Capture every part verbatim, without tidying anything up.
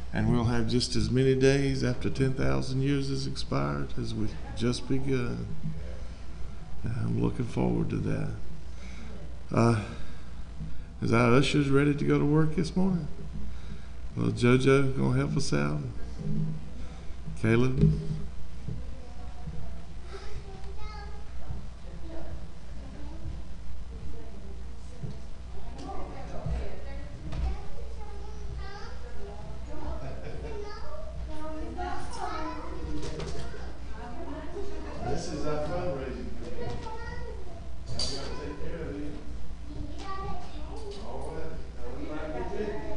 And we'll have just as many days after ten thousand years has expired as we've just begun. I'm looking forward to that. Uh, is our ushers ready to go to work this morning? Well, JoJo gonna help us out. Caleb. This is our fundraising. I'm going to take care of you. All right. Now, everybody get ready.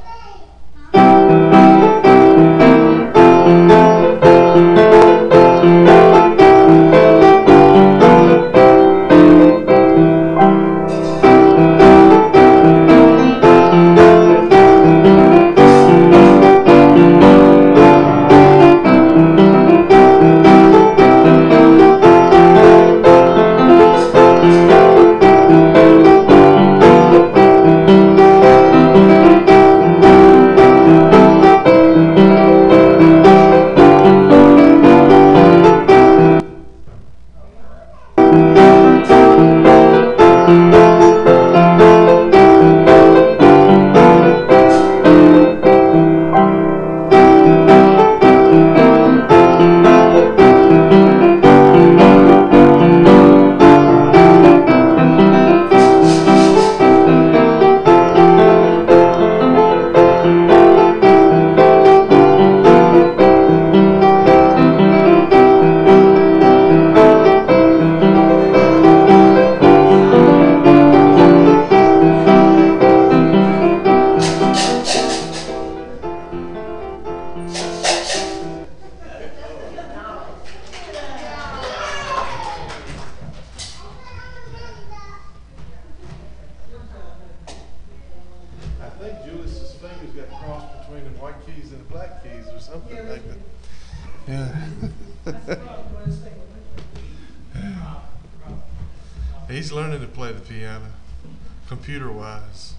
He's learning to play the piano, computer-wise.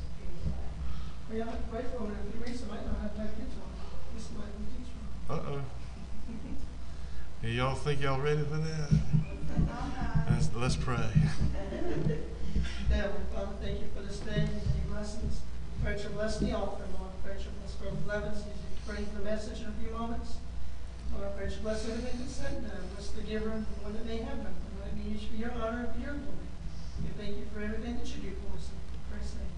Uh-oh. Y'all think y'all ready for that? Let's, let's pray. Heavenly Father, thank you for this day and your blessings. Pray to bless the offering, Lord. Pray to bless Brother Blevins as he brings the message in a few moments. Lord, pray to bless everything that's said and done. Bless the giver and the one that may have none. Let it be used for your honor and for your glory. We thank you for everything that you do for us. In Christ's name.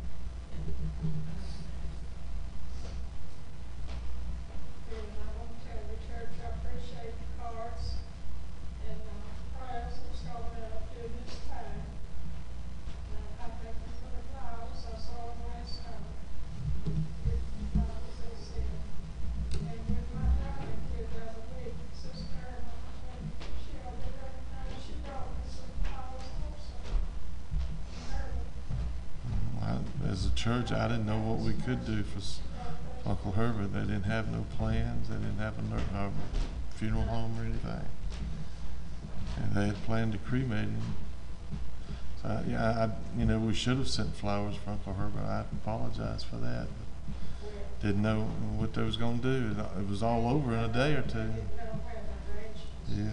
And I want to tell the church I appreciate the cards and uh, prayers that's going up during this time. Uh, I thank you for the flowers I saw them last time. With the flowers they said. And with my daughter here the other week, Sister Michelle did recognize she brought me some flowers also. As a church, I didn't know what we could do for Uncle Herbert. They didn't have no plans. They didn't have a, a funeral home or anything. And they had planned to cremate him. So, I, yeah, I, you know, we should have sent flowers for Uncle Herbert. I apologize for that. But didn't know what they was going to do. It was all over in a day or two. Yeah.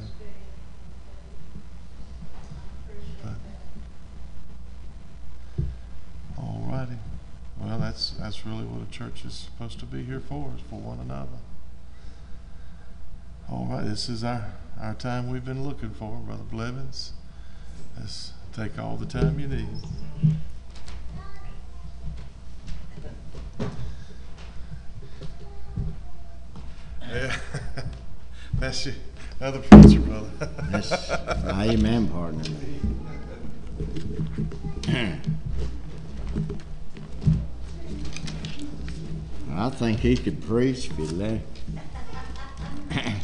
All righty. Well, that's that's really what a church is supposed to be here for, is for one another. All right, this is our, our time we've been looking for, Brother Blevins. Let's take all the time you need. Yeah, that's your other preacher, brother. That's amen, partner. I think he could preach if he let him.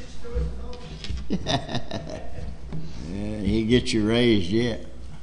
Yeah, he get you raised yet.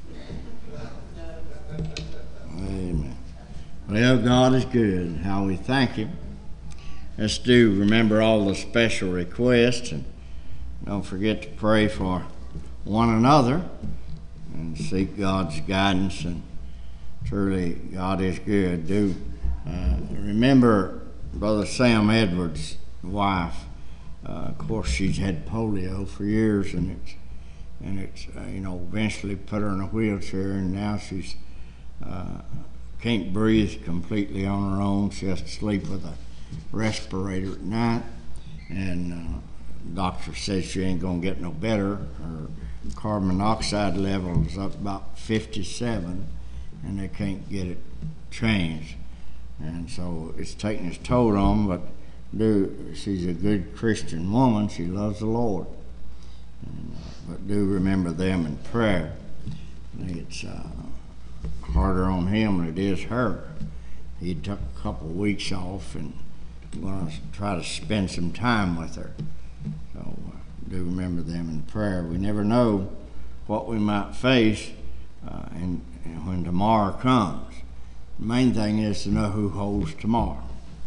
Amen. Well, God is good. How we thank him. Let's do remember all the special requests, and don't forget to pray for one another and seek God's guidance. And truly, God is good. Do uh, remember Brother Sam Edwards' wife. Uh, of course, she's had polio for years, and it's and it's uh, you know eventually put her in a wheelchair, and now she's uh, can't breathe completely on her own. She has to sleep with a respirator at night, and uh, the doctor says she ain't gonna get no better. Her carbon monoxide level is up about fifty-seven, and they can't get it changed, and so it's taking its toll on. But do she's a good Christian woman. She loves the Lord, and, uh, but do remember them in prayer. I think it's uh, harder on him than it is her. He took a couple of weeks off and going to try to spend some time with her. So uh, do remember them in prayer. We never know what we might face uh, and, and when tomorrow comes. The main thing is to know who holds tomorrow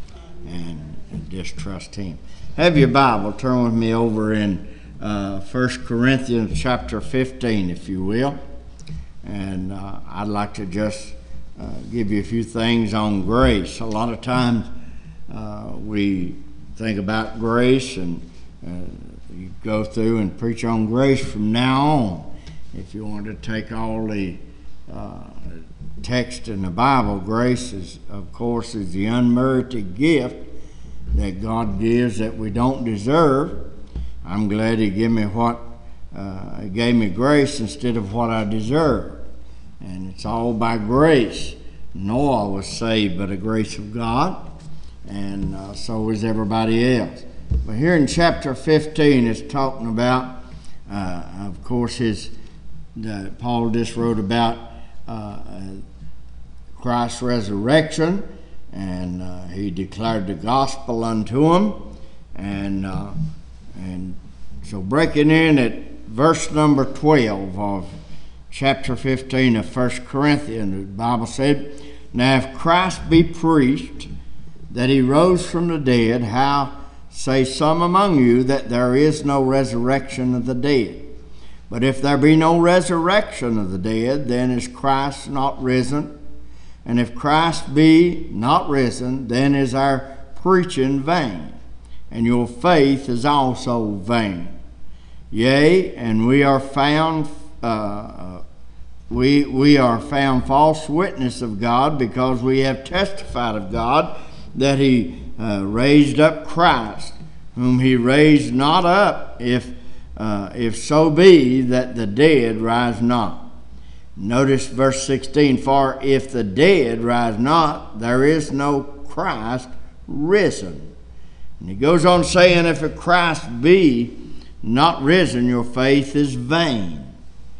and, and just trust him. Have your Bible. Turn with me over in uh, First Corinthians chapter fifteen, if you will. And uh, I'd like to just uh, give you a few things on grace. A lot of times uh, we think about grace, and uh, you go through and preach on grace from now on. If you want to take all the uh, text in the Bible, grace is, of course, is the unmerited gift that God gives that we don't deserve. I'm glad He gave me what uh, He gave me grace instead of what I deserve, and it's all by grace. Noah was saved by the grace of God, and uh, so is everybody else. But here in chapter fifteen, it's talking about, uh, of course, his the, Paul just wrote about uh, Christ's resurrection, and uh, he declared the gospel unto him, and uh, and so breaking in at verse number twelve of chapter fifteen of First Corinthians, the Bible said, "Now if Christ be preached that he rose from the dead, how say some among you that there is no resurrection of the dead? But if there be no resurrection of the dead, then is Christ not risen? And if Christ be not risen, then is our preaching vain, and your faith is also vain. Yea, and we are found uh, we we are found false witness of God, because we have testified of God that He uh, raised up Christ, whom He raised not up, if uh, if so be that the dead rise not." Notice verse sixteen, "For if the dead rise not, there is no Christ risen." And he goes on saying, "If a Christ be not risen, your faith is vain."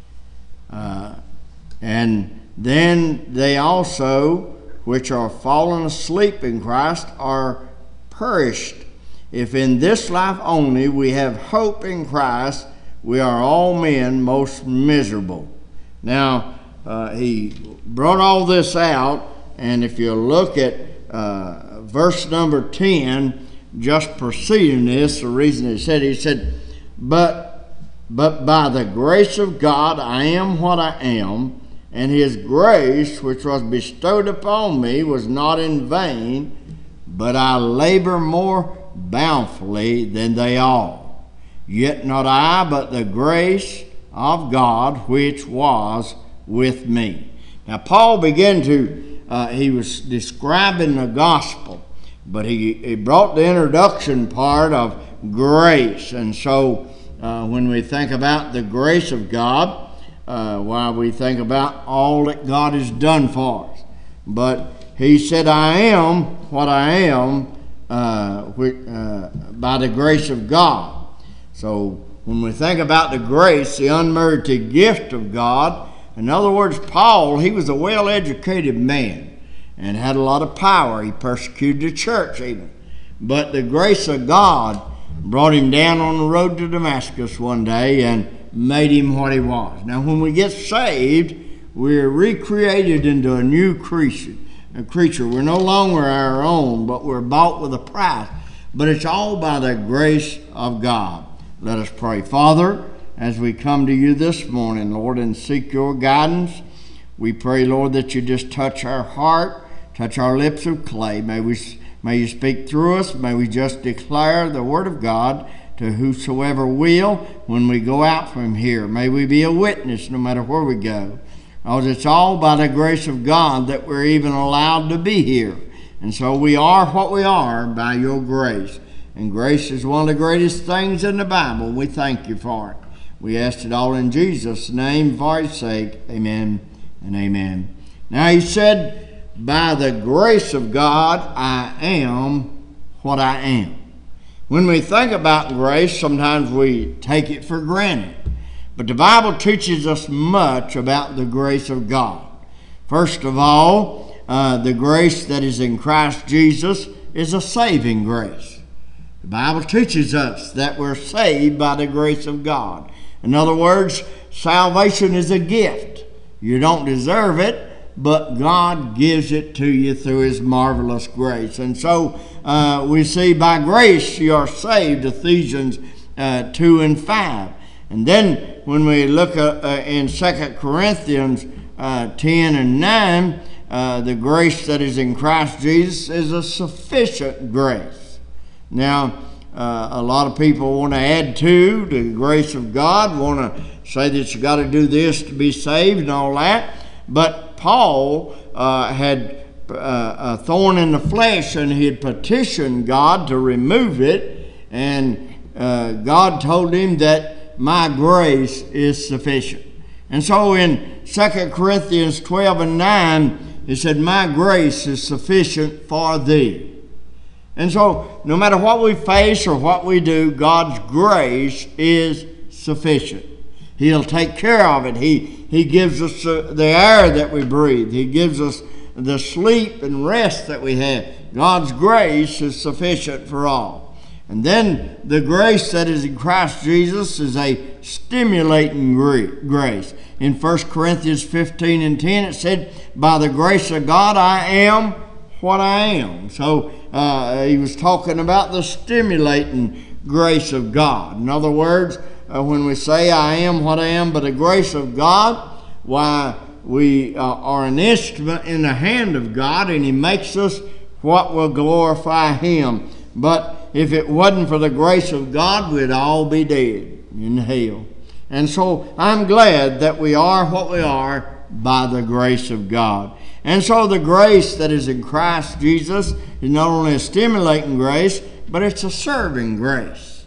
Uh, and then they also, which are fallen asleep in Christ, are perished. If in this life only we have hope in Christ, we are all men most miserable. Now, uh, he brought all this out, and if you look at uh, verse number ten, just preceding this, the reason he said, he said, but, but by the grace of God I am what I am, and His grace which was bestowed upon me was not in vain, but I labor more bountifully than they all. Yet not I, but the grace of God which was with me." Now Paul began to, uh, he was describing the gospel, but he, he brought the introduction part of grace. And so uh, when we think about the grace of God, uh, why we think about all that God has done for us. But he said, "I am what I am uh, which, uh, by the grace of God." So when we think about the grace, the unmerited gift of God, in other words, Paul, he was a well-educated man and had a lot of power. He persecuted the church even. But the grace of God brought him down on the road to Damascus one day and made him what he was. Now, when we get saved, we're recreated into a new creature. A creature. We're no longer our own, but we're bought with a price. But it's all by the grace of God. Let us pray. Father, as we come to you this morning, Lord, and seek your guidance, we pray, Lord, that you just touch our heart, touch our lips of clay. May we May you speak through us. May we just declare the word of God to whosoever will when we go out from here. May we be a witness no matter where we go. Because it's all by the grace of God that we're even allowed to be here. And so we are what we are by your grace. And grace is one of the greatest things in the Bible. We thank you for it. We ask it all in Jesus' name for his sake. Amen and amen. Now he said, by the grace of God, I am what I am. When we think about grace, sometimes we take it for granted. But the Bible teaches us much about the grace of God. First of all, uh, the grace that is in Christ Jesus is a saving grace. The Bible teaches us that we're saved by the grace of God. In other words, salvation is a gift. You don't deserve it, but God gives it to you through his marvelous grace. And so uh, we see by grace you are saved, Ephesians uh, two and five. And then when we look uh, uh, in Second Corinthians uh, ten and nine, uh, the grace that is in Christ Jesus is a sufficient grace. Now, uh, a lot of people want to add to the grace of God, want to say that you got to do this to be saved and all that. But Paul uh, had uh, a thorn in the flesh, and he had petitioned God to remove it. And uh, God told him that my grace is sufficient. And so in Second Corinthians twelve and nine, he said, my grace is sufficient for thee. And so no matter what we face or what we do, God's grace is sufficient. He'll take care of it. He, he gives us uh, the air that we breathe. He gives us the sleep and rest that we have. God's grace is sufficient for all. And then the grace that is in Christ Jesus is a stimulating grace. In First Corinthians fifteen and ten, it said, by the grace of God I am what I am. So uh, he was talking about the stimulating grace of God. In other words, uh, when we say I am what I am by the grace of God, why we uh, are an instrument in the hand of God, and he makes us what will glorify him. But if it wasn't for the grace of God, we'd all be dead in hell. And so I'm glad that we are what we are by the grace of God. And so the grace that is in Christ Jesus is not only a stimulating grace, but it's a serving grace.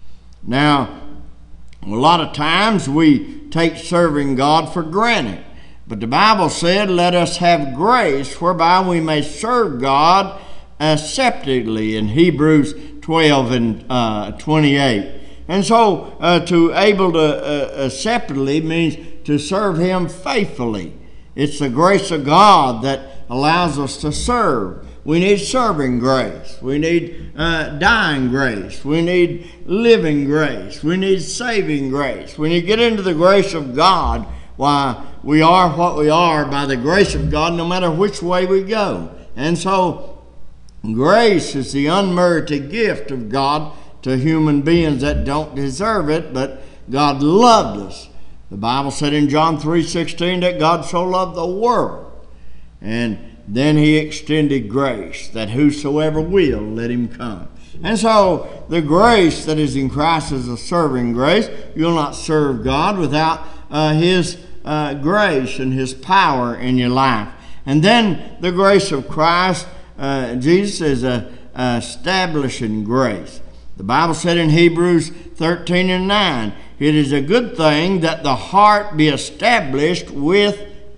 Now, a lot of times we take serving God for granted. But the Bible said, let us have grace whereby we may serve God acceptably, in Hebrews twelve and uh, twenty-eight. And so uh, to able to uh, acceptably means to serve him faithfully. It's the grace of God that allows us to serve. We need serving grace. We need uh, dying grace. We need living grace. We need saving grace. When you get into the grace of God, why, we are what we are by the grace of God no matter which way we go. And so grace is the unmerited gift of God to human beings that don't deserve it, but God loved us. The Bible said in John three sixteen that God so loved the world, and then he extended grace, that whosoever will, let him come. And so the grace that is in Christ is a serving grace. You'll not serve God without uh, his uh, grace and his power in your life. And then the grace of Christ, uh, Jesus, is a, a establishing grace. The Bible said in Hebrews thirteen and nine, it is a good thing that the heart be established with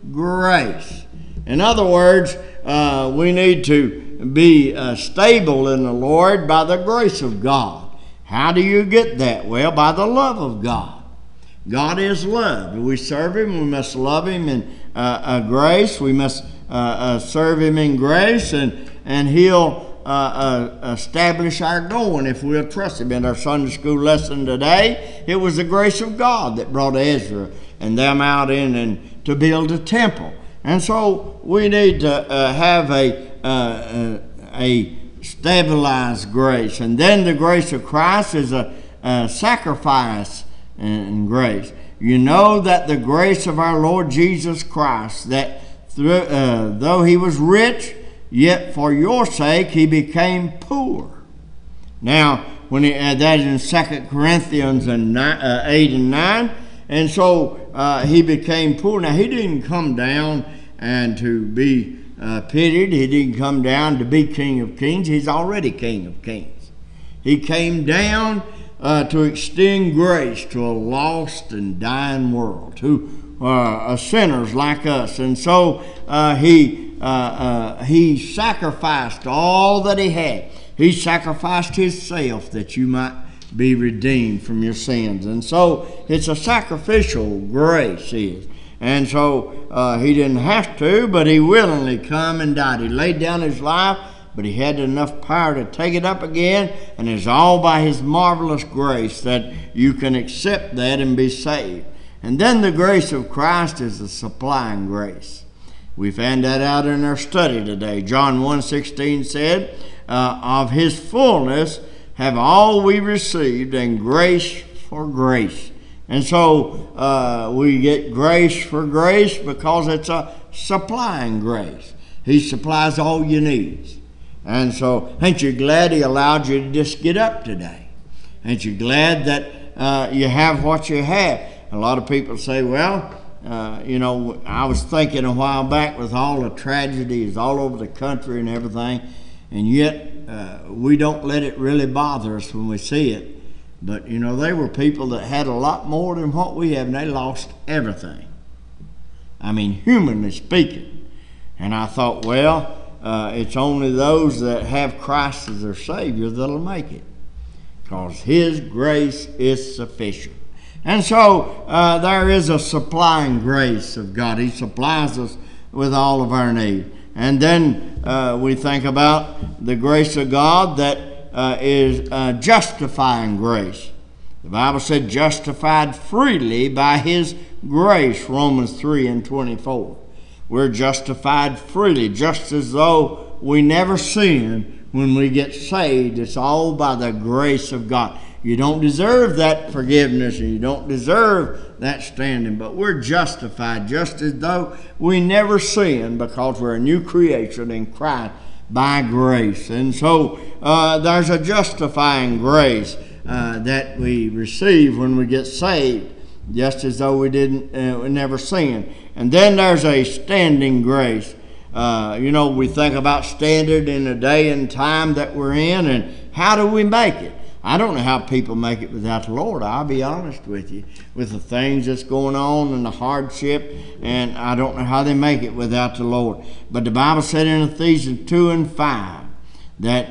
grace. In other words, uh, we need to be uh, stable in the Lord by the grace of God. How do you get that? Well, by the love of God. God is love. We serve him, we must love him in uh, uh, grace. We must uh, uh, serve him in grace, and, and he'll Uh, uh, establish our going if we'll trust him. In our Sunday school lesson today, it was the grace of God that brought Ezra and them out in and to build a temple. And so we need to uh, have a, uh, a stabilized grace. And then the grace of Christ is a, a sacrifice and grace. You know that the grace of our Lord Jesus Christ, that through, uh, though he was rich, yet for your sake he became poor. Now, when he, uh, that is in Second Corinthians and nine, uh, eight and nine, and so uh, he became poor. Now, he didn't come down and to be uh, pitied. He didn't come down to be King of Kings. He's already King of Kings. He came down uh, to extend grace to a lost and dying world, to uh, sinners like us. And so uh, he uh, uh, he sacrificed all that he had. He sacrificed himself that you might be redeemed from your sins. And so it's a sacrificial grace is. And so uh, he didn't have to, but he willingly come and died. He laid down his life, but he had enough power to take it up again, and it's all by his marvelous grace that you can accept that and be saved. And then the grace of Christ is the supplying grace. We found that out in our study today. John one sixteen said, uh, of his fullness have all we received, and grace for grace. And so uh, we get grace for grace because it's a supplying grace. He supplies all your needs. And so ain't you glad he allowed you to just get up today? Ain't you glad that uh, you have what you have? A lot of people say, well, uh, you know, I was thinking a while back with all the tragedies all over the country and everything, and yet uh, we don't let it really bother us when we see it. But, you know, they were people that had a lot more than what we have, and they lost everything. I mean, humanly speaking. And I thought, well, uh, it's only those that have Christ as their Savior that'll make it, because his grace is sufficient. And so uh, there is a supplying grace of God. He supplies us with all of our need. And then uh, we think about the grace of God that Uh, is uh, justifying grace. The Bible said justified freely by his grace, Romans three and twenty-four. We're justified freely, just as though we never sinned when we get saved. It's all by the grace of God. You don't deserve that forgiveness, and you don't deserve that standing, but we're justified just as though we never sinned, because we're a new creation in Christ by grace. And so uh, there's a justifying grace uh, that we receive when we get saved, just as though we didn't, uh, we never sinned. And then there's a standing grace. Uh, you know, we think about standard in the day and time that we're in, and how do we make it? I don't know how people make it without the Lord. I'll be honest with you, with the things that's going on and the hardship, and I don't know how they make it without the Lord. But the Bible said in Ephesians two and five that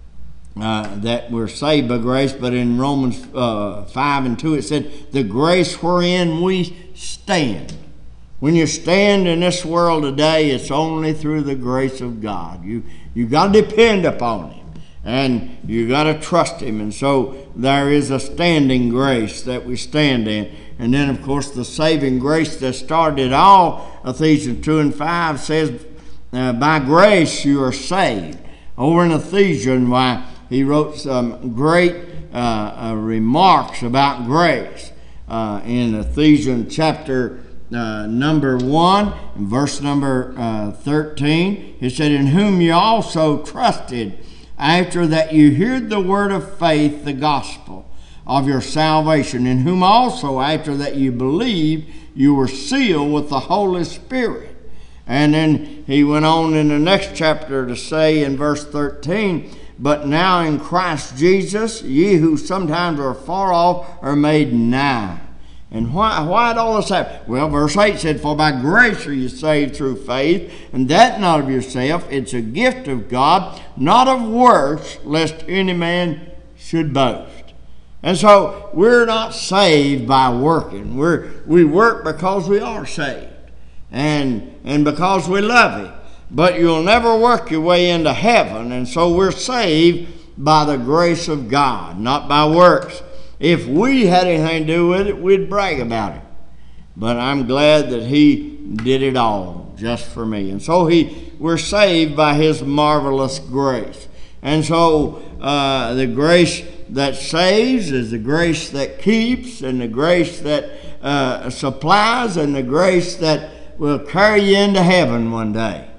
uh, that we're saved by grace, but in Romans uh, five and two it said, the grace wherein we stand. When you stand in this world today, it's only through the grace of God. You you got to depend upon him. And you got to trust him. And so there is a standing grace that we stand in. And then, of course, the saving grace that started all, Ephesians two and five says, uh, by grace you are saved. Over in Ephesians, why he wrote some great uh, uh, remarks about grace. Uh, in Ephesians chapter uh, number one, verse number uh, thirteen, he said, in whom you also trusted, after that you heard the word of faith, the gospel of your salvation, in whom also after that you believed, you were sealed with the Holy Spirit. And then he went on in the next chapter to say in verse thirteen, but now in Christ Jesus, ye who sometimes are far off are made nigh. And why, why did all this happen? Well, verse eight said, for by grace are you saved through faith, and that not of yourself. It's a gift of God, not of works, lest any man should boast. And so we're not saved by working. We're, we work because we are saved, and, and because we love him. But you'll never work your way into heaven, and so we're saved by the grace of God, not by works. If we had anything to do with it, we'd brag about it. But I'm glad that he did it all just for me. And so he, we're saved by his marvelous grace. And so uh, the grace that saves is the grace that keeps, and the grace that uh, supplies, and the grace that will carry you into heaven one day.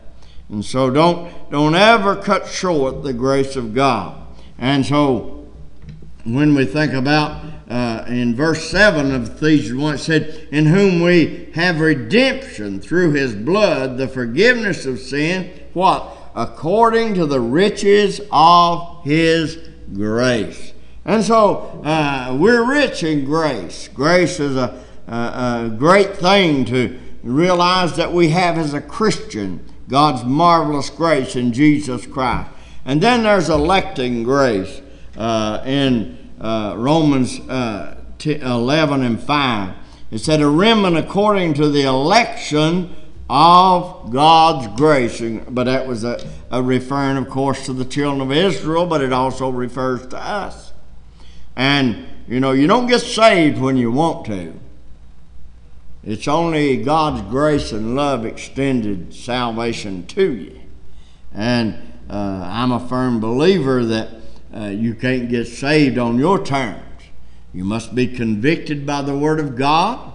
And so don't, don't ever cut short the grace of God. And so when we think about uh, in verse seven of Ephesians one, it said, in whom we have redemption through his blood, the forgiveness of sin, what? According to the riches of his grace. And so uh, we're rich in grace. Grace is a, a, a great thing to realize that we have as a Christian, God's marvelous grace in Jesus Christ. And then there's electing grace uh, in uh, Romans uh, eleven and five. It said, a remnant according to the election of God's grace. But that was a, a referring, of course, to the children of Israel, but it also refers to us. And, you know, you don't get saved when you want to. It's only God's grace and love extended salvation to you. And uh, I'm a firm believer that uh, you can't get saved on your terms. You must be convicted by the Word of God.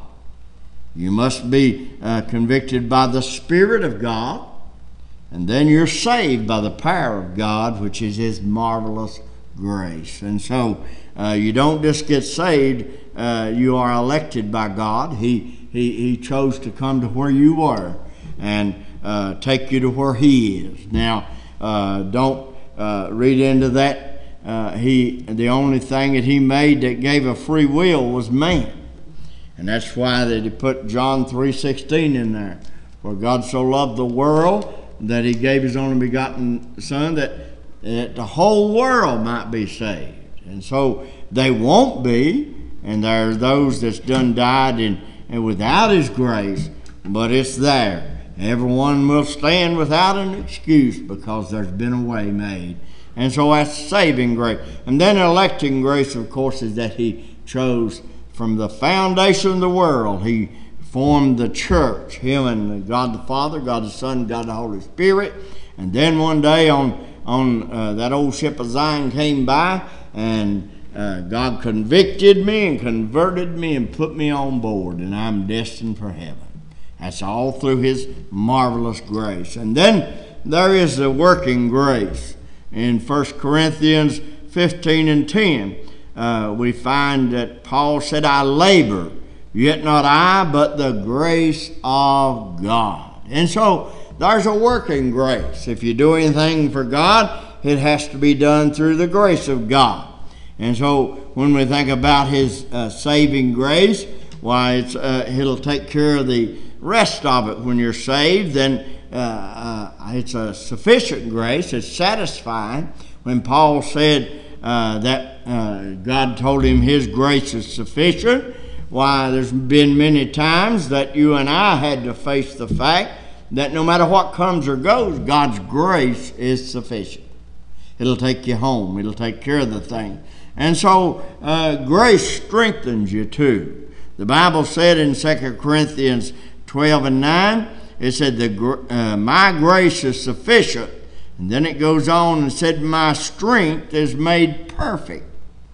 You must be uh, convicted by the Spirit of God. And then you're saved by the power of God, which is his marvelous grace. And so uh, you don't just get saved. Uh, you are elected by God. He He, he chose to come to where you were and uh, take you to where he is. Now, uh, don't uh, read into that. Uh, he the only thing that he made that gave a free will was man. And that's why that he put John three sixteen in there. For God so loved the world that he gave his only begotten Son, that, that the whole world might be saved. And so they won't be, and there are those that's done died in and without his grace, but it's there. Everyone will stand without an excuse because there's been a way made. And so that's saving grace. And then electing grace, of course, is that he chose from the foundation of the world. He formed the church, him and God the Father, God the Son, God the Holy Spirit. And then one day on, on uh, that old ship of Zion came by, and Uh, God convicted me and converted me and put me on board, and I'm destined for heaven. That's all through his marvelous grace. And then there is the working grace. In First Corinthians fifteen and ten, uh, we find that Paul said, I labor, yet not I, but the grace of God. And so there's a working grace. If you do anything for God, it has to be done through the grace of God. And so when we think about his uh, saving grace, why it's uh, it'll take care of the rest of it. When you're saved, then uh, uh, it's a sufficient grace. It's satisfying. When Paul said uh, that uh, God told him his grace is sufficient, why there's been many times that you and I had to face the fact that no matter what comes or goes, God's grace is sufficient. It'll take you home. It'll take care of the thing. And so uh, grace strengthens you too. The Bible said in Second Corinthians twelve and nine, it said, the, uh, my grace is sufficient. And then it goes on and said, my strength is made perfect.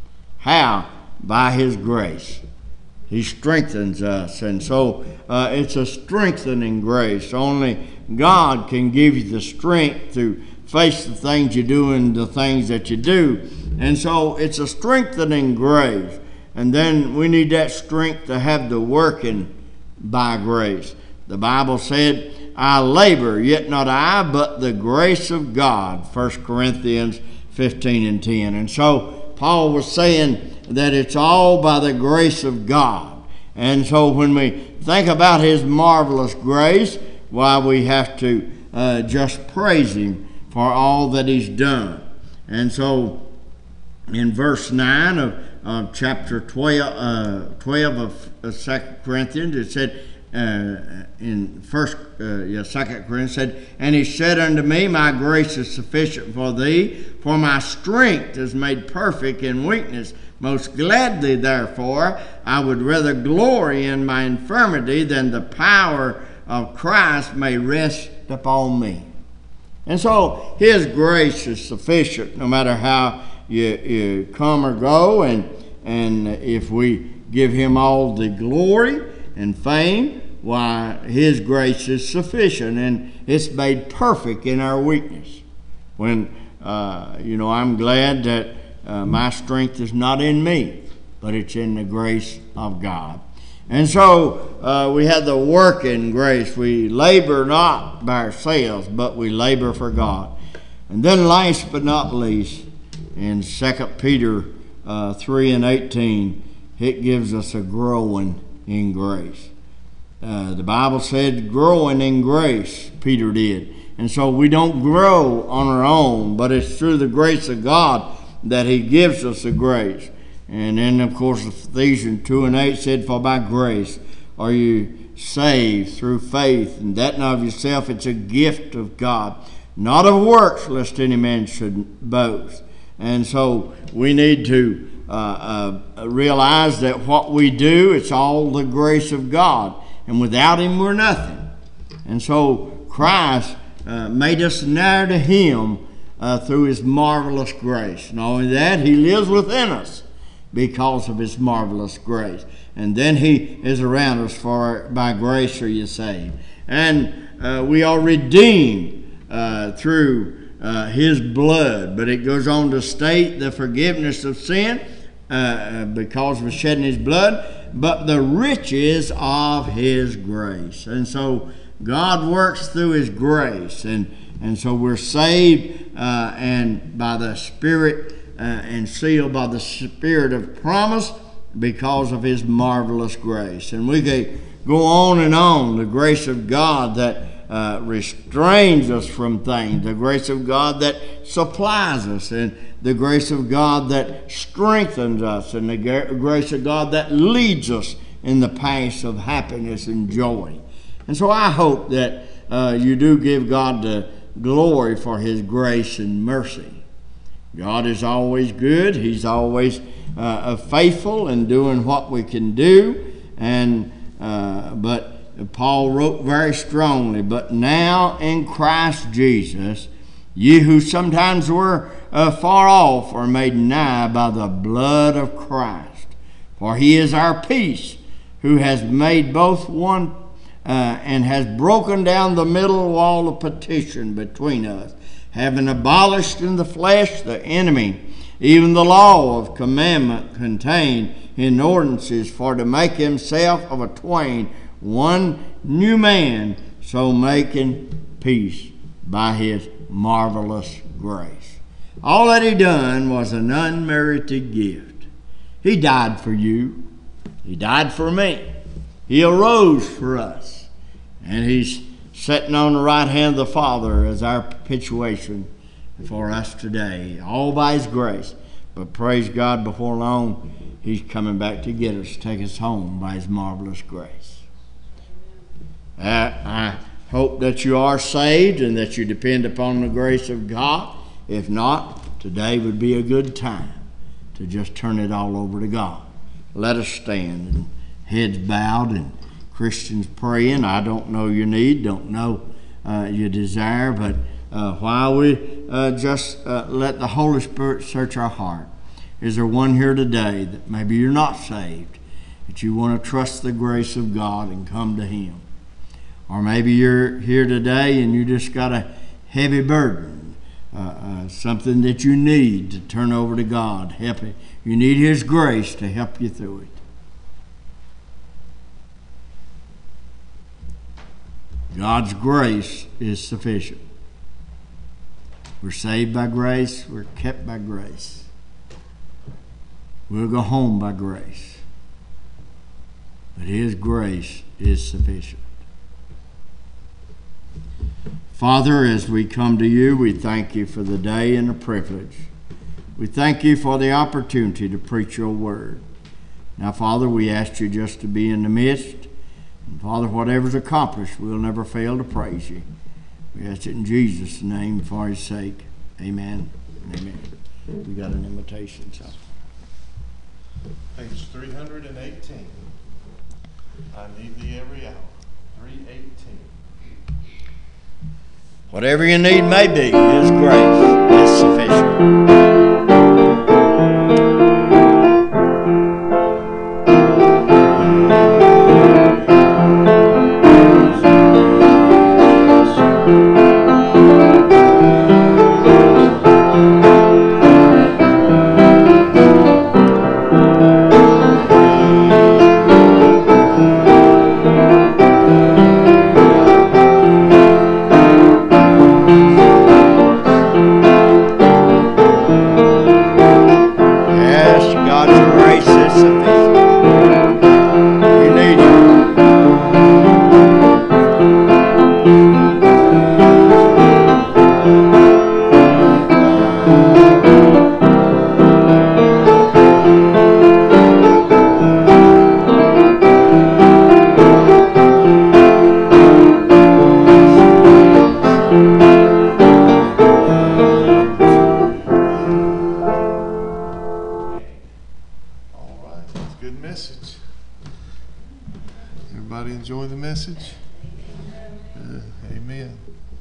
How? By his grace. He strengthens us. And so uh, it's a strengthening grace. Only God can give you the strength to face the things you do and the things that you do. And so it's a strengthening grace. And then we need that strength to have the working by grace. The Bible said, I labor, yet not I, but the grace of God. First Corinthians fifteen and ten. And so Paul was saying that it's all by the grace of God. And so when we think about his marvelous grace, why we have to uh, just praise him for all that he's done. And so in verse nine of, of chapter twelve, uh, twelve of, of Second Corinthians, it said, uh, in first, uh, yeah, Second Corinthians said, and he said unto me, my grace is sufficient for thee, for my strength is made perfect in weakness. Most gladly, therefore, I would rather glory in my infirmity than the power of Christ may rest upon me. And so his grace is sufficient no matter how you, you come or go. And, and if we give him all the glory and fame, why His grace is sufficient, and it's made perfect in our weakness. When, uh, you know, I'm glad that uh, my strength is not in me, but it's in the grace of God. And so uh, we have the working grace. We labor not by ourselves, but we labor for God. And then last but not least, in Second Peter uh, three and eighteen, it gives us a growing in grace. Uh, the Bible said growing in grace, Peter did. And so we don't grow on our own, but it's through the grace of God that He gives us the grace. And then, of course, Ephesians two and eight said, for by grace are you saved through faith, and that not of yourself, it's a gift of God, not of works, lest any man should boast. And so we need to uh, uh, realize that what we do, it's all the grace of God. And without Him, we're nothing. And so Christ uh, made us nigh to Him uh, through His marvelous grace. Not only that, He lives within us because of His marvelous grace. And then He is around us, for by grace are you saved. And uh, we are redeemed uh, through uh, His blood. But it goes on to state the forgiveness of sin uh, because of shedding His blood, but the riches of His grace. And so God works through His grace. And, and so we're saved uh, and by the Spirit Uh, and sealed by the Spirit of promise because of His marvelous grace. And we could go on and on. The grace of God that uh, restrains us from things, the grace of God that supplies us, and the grace of God that strengthens us, and the grace of God that leads us in the path of happiness and joy. And so I hope that uh, you do give God the glory for His grace and mercy. God is always good. He's always uh, faithful in doing what we can do. And uh, but Paul wrote very strongly, but now in Christ Jesus, ye who sometimes were uh, far off are made nigh by the blood of Christ. For He is our peace, who has made both one uh, and has broken down the middle wall of partition between us, having abolished in the flesh the enemy, even the law of commandment contained in ordinances, for to make Himself of a twain one new man, so making peace by His marvelous grace. All that He done was an unmerited gift. He died for you. He died for me. He arose for us. And He's sitting on the right hand of the Father as our perpetuation for us today, all by His grace. But praise God, before long, He's coming back to get us, take us home by His marvelous grace. Uh, I hope that you are saved and that you depend upon the grace of God. If not, today would be a good time to just turn it all over to God. Let us stand, and heads bowed, and Christians praying. I don't know your need, don't know uh, your desire, but uh, while we uh, just uh, let the Holy Spirit search our heart, is there one here today that maybe you're not saved, that you want to trust the grace of God and come to Him? Or maybe you're here today and you just got a heavy burden, uh, uh, something that you need to turn over to God. Help it. You need His grace to help you through it. God's grace is sufficient. We're saved by grace. We're kept by grace. We'll go home by grace. But His grace is sufficient. Father, as we come to You, we thank You for the day and the privilege. We thank You for the opportunity to preach Your word. Now, Father, we ask You just to be in the midst. And Father, whatever's accomplished, we'll never fail to praise You. We ask it in Jesus' name for His sake. Amen. Amen. We got an invitation, so. Page three hundred eighteen. I need Thee every hour. three eighteen. Whatever your need may be, His grace is sufficient. God's grace is sufficient. You need it. All right, that's a good message. Everybody enjoy the message? Good. Amen.